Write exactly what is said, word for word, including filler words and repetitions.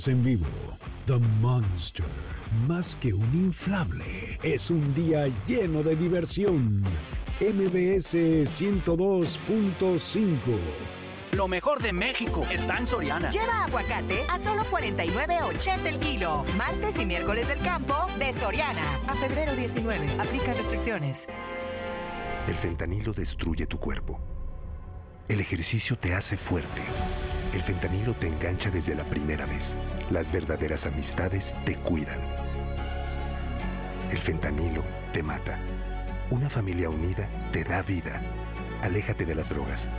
En vivo, The Monster, más que un inflable, es un día lleno de diversión. M B S ciento dos punto cinco. Lo mejor de México está en Soriana. Lleva aguacate a solo cuarenta y nueve ochenta el kilo. Martes y miércoles del campo de Soriana. A febrero diecinueve. Aplica restricciones. El fentanilo destruye tu cuerpo. El ejercicio te hace fuerte. El fentanilo te engancha desde la primera vez. Las verdaderas amistades te cuidan. El fentanilo te mata. Una familia unida te da vida. Aléjate de las drogas.